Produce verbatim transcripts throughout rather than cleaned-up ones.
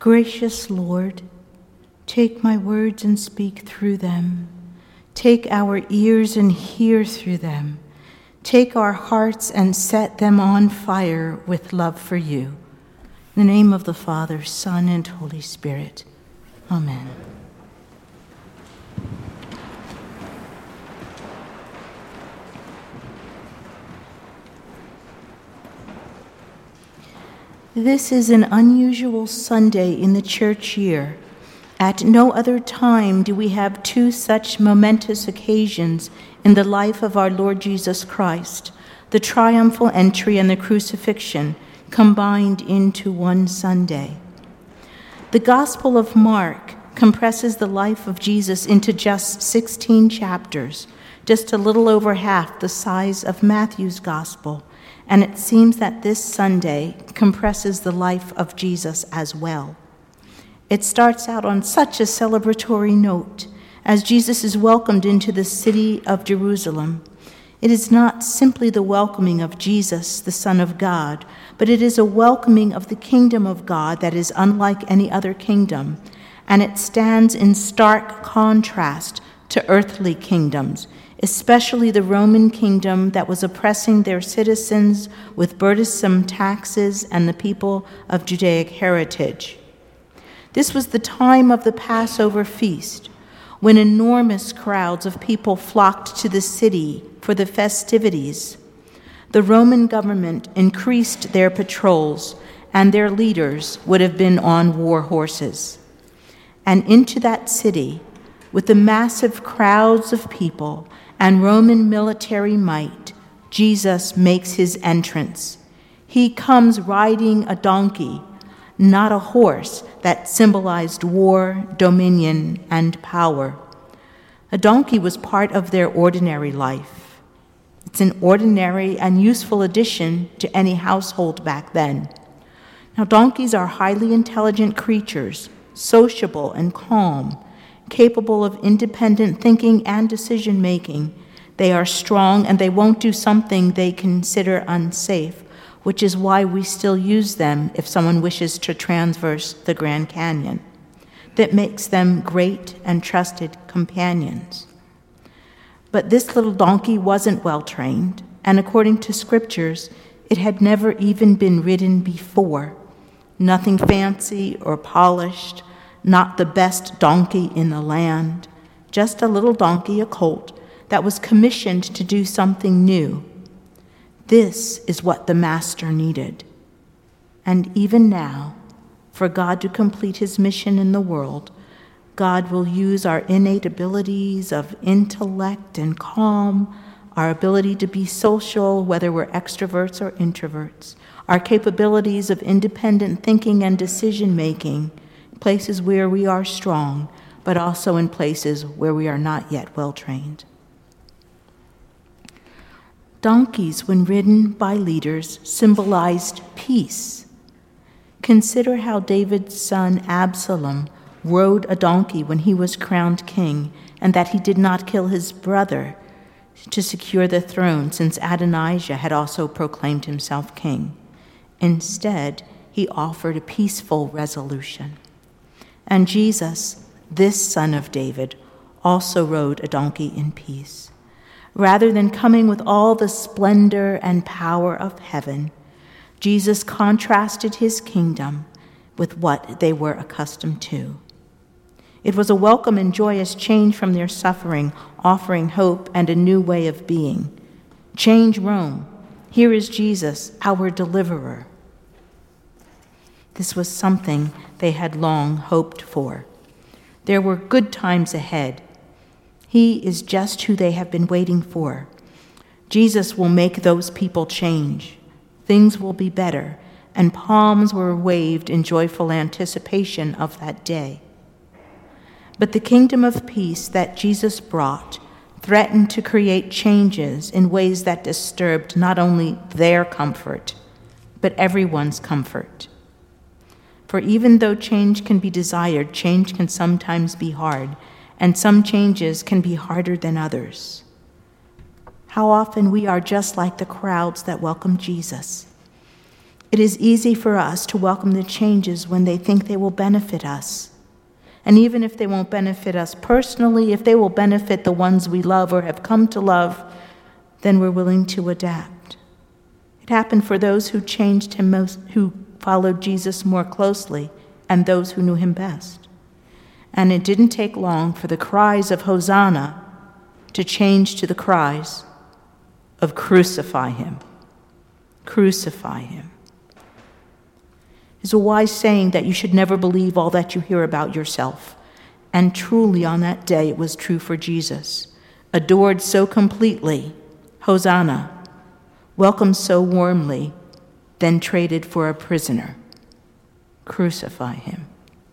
Gracious Lord, take my words and speak through them. Take our ears and hear through them. Take our hearts and set them on fire with love for you. In the name of the Father, Son, and Holy Spirit. Amen. This is an unusual Sunday in the church year. At no other time do we have two such momentous occasions in the life of our Lord Jesus Christ, the triumphal entry and the crucifixion, combined into one Sunday. The Gospel of Mark compresses the life of Jesus into just sixteen chapters, just a little over half the size of Matthew's Gospel, and it seems that this Sunday compresses the life of Jesus as well. It starts out on such a celebratory note as Jesus is welcomed into the city of Jerusalem. It is not simply the welcoming of Jesus, the Son of God, but it is a welcoming of the kingdom of God that is unlike any other kingdom, and it stands in stark contrast to earthly kingdoms, especially the Roman kingdom that was oppressing their citizens with burdensome taxes and the people of Judaic heritage. This was the time of the Passover feast, when enormous crowds of people flocked to the city for the festivities. The Roman government increased their patrols, and their leaders would have been on war horses. And into that city, with the massive crowds of people and Roman military might, Jesus makes his entrance. He comes riding a donkey, not a horse that symbolized war, dominion, and power. A donkey was part of their ordinary life. It's an ordinary and useful addition to any household back then. Now, donkeys are highly intelligent creatures, sociable and calm, capable of independent thinking and decision-making. They are strong, and they won't do something they consider unsafe, which is why we still use them if someone wishes to traverse the Grand Canyon. That makes them great and trusted companions. But this little donkey wasn't well-trained, and according to scriptures, it had never even been ridden before. Nothing fancy or polished, not the best donkey in the land, just a little donkey, a colt, that was commissioned to do something new. This is what the Master needed. And even now, for God to complete his mission in the world, God will use our innate abilities of intellect and calm, our ability to be social, whether we're extroverts or introverts, our capabilities of independent thinking and decision-making, places where we are strong, but also in places where we are not yet well-trained. Donkeys, when ridden by leaders, symbolized peace. Consider how David's son Absalom rode a donkey when he was crowned king, and that he did not kill his brother to secure the throne, since Adonijah had also proclaimed himself king. Instead, he offered a peaceful resolution. And Jesus, this son of David, also rode a donkey in peace. Rather than coming with all the splendor and power of heaven, Jesus contrasted his kingdom with what they were accustomed to. It was a welcome and joyous change from their suffering, offering hope and a new way of being. Change Rome. Here is Jesus, our deliverer. This was something they had long hoped for. There were good times ahead. He is just who they have been waiting for. Jesus will make those people change. Things will be better, and palms were waved in joyful anticipation of that day. But the kingdom of peace that Jesus brought threatened to create changes in ways that disturbed not only their comfort, but everyone's comfort. For even though change can be desired, change can sometimes be hard, and some changes can be harder than others. How often we are just like the crowds that welcome Jesus. It is easy for us to welcome the changes when they think they will benefit us. And even if they won't benefit us personally, if they will benefit the ones we love or have come to love, then we're willing to adapt. It happened for those who changed him most, who followed Jesus more closely, and those who knew him best. And it didn't take long for the cries of Hosanna to change to the cries of crucify him, crucify him. It's a wise saying that you should never believe all that you hear about yourself. And truly on that day it was true for Jesus. Adored so completely, Hosanna, welcomed so warmly, then traded for a prisoner. Crucify him.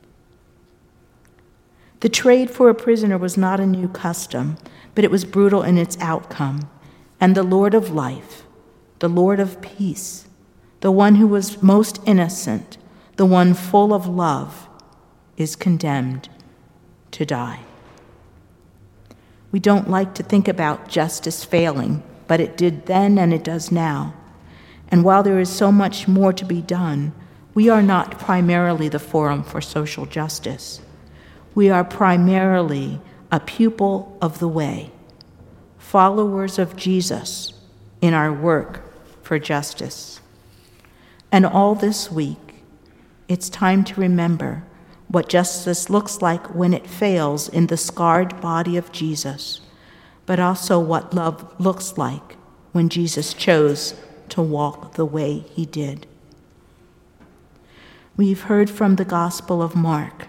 The trade for a prisoner was not a new custom, but it was brutal in its outcome. And the Lord of life, the Lord of peace, the one who was most innocent, the one full of love, is condemned to die. We don't like to think about justice failing, but it did then and it does now. And while there is so much more to be done, we are not primarily the forum for social justice. We are primarily a pupil of the way, followers of Jesus in our work for justice. And all this week, it's time to remember what justice looks like when it fails in the scarred body of Jesus, but also what love looks like when Jesus chose to walk the way he did. We've heard from the Gospel of Mark.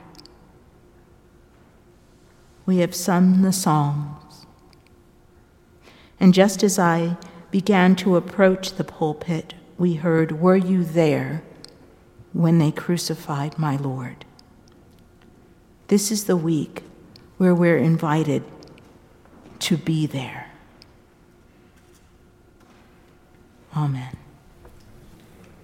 We have sung the Psalms. And just as I began to approach the pulpit, we heard, "Were you there when they crucified my Lord?" This is the week where we're invited to be there. Amen.